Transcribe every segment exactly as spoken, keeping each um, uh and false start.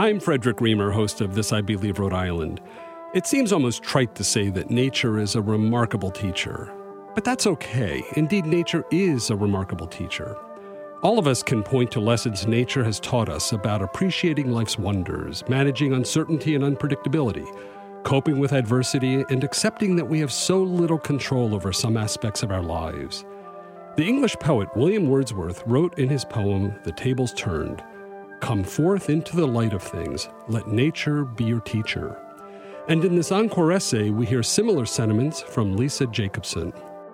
I'm Frederick Reamer, host of This I Believe Rhode Island. It seems almost trite to say that nature is a remarkable teacher. But that's okay. Indeed, nature is a remarkable teacher. All of us can point to lessons nature has taught us about appreciating life's wonders, managing uncertainty and unpredictability, coping with adversity, and accepting that we have so little control over some aspects of our lives. The English poet William Wordsworth wrote in his poem, The Tables Turned, "Come forth into the light of things, let nature be your teacher." And in this encore essay, we hear similar sentiments from Lisa Jacobson.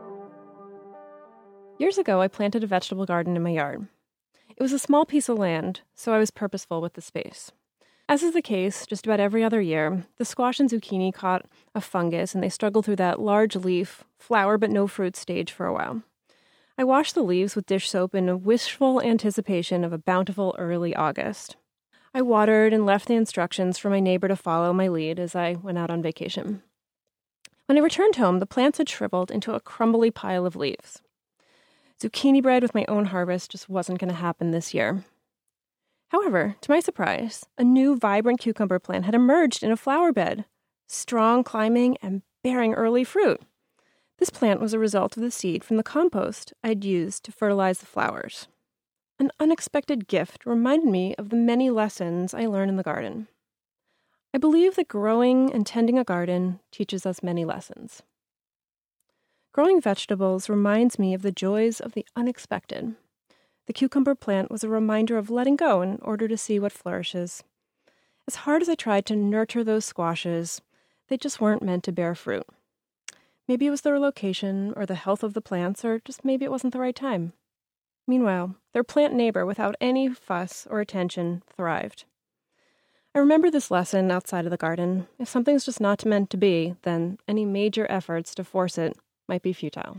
Years ago, I planted a vegetable garden in my yard. It was a small piece of land, so I was purposeful with the space. As is the case just about every other year, the squash and zucchini caught a fungus and they struggled through that large leaf, flower but no fruit stage for a while. I washed the leaves with dish soap in a wishful anticipation of a bountiful early August. I watered and left the instructions for my neighbor to follow my lead as I went out on vacation. When I returned home, the plants had shriveled into a crumbly pile of leaves. Zucchini bread with my own harvest just wasn't going to happen this year. However, to my surprise, a new vibrant cucumber plant had emerged in a flower bed, strong, climbing, and bearing early fruit. This plant was a result of the seed from the compost I'd used to fertilize the flowers. An unexpected gift reminded me of the many lessons I learned in the garden. I believe that growing and tending a garden teaches us many lessons. Growing vegetables reminds me of the joys of the unexpected. The cucumber plant was a reminder of letting go in order to see what flourishes. As hard as I tried to nurture those squashes, they just weren't meant to bear fruit. Maybe it was their location or the health of the plants, or just maybe it wasn't the right time. Meanwhile, their plant neighbor, without any fuss or attention, thrived. I remember this lesson outside of the garden. If something's just not meant to be, then any major efforts to force it might be futile.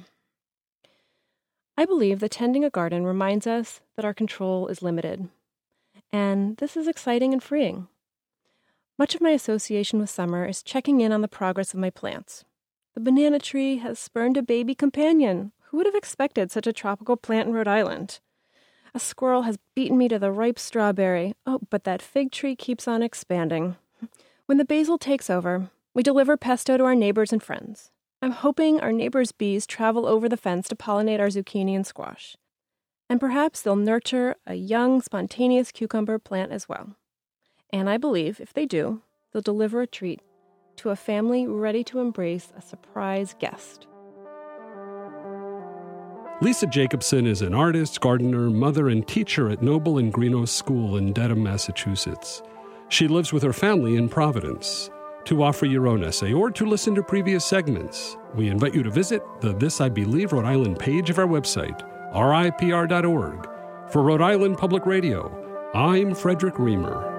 I believe that tending a garden reminds us that our control is limited. And this is exciting and freeing. Much of my association with summer is checking in on the progress of my plants. The banana tree has spurned a baby companion. Who would have expected such a tropical plant in Rhode Island? A squirrel has beaten me to the ripe strawberry. Oh, but that fig tree keeps on expanding. When the basil takes over, we deliver pesto to our neighbors and friends. I'm hoping our neighbors' bees travel over the fence to pollinate our zucchini and squash. And perhaps they'll nurture a young, spontaneous cucumber plant as well. And I believe, if they do, they'll deliver a treat to a family ready to embrace a surprise guest. Lisa Jacobson is an artist, gardener, mother, and teacher at Noble and Greenough School in Dedham, Massachusetts. She lives with her family in Providence. To offer your own essay or to listen to previous segments, we invite you to visit the This I Believe Rhode Island page of our website, R I P R dot org. For Rhode Island Public Radio, I'm Frederick Reamer.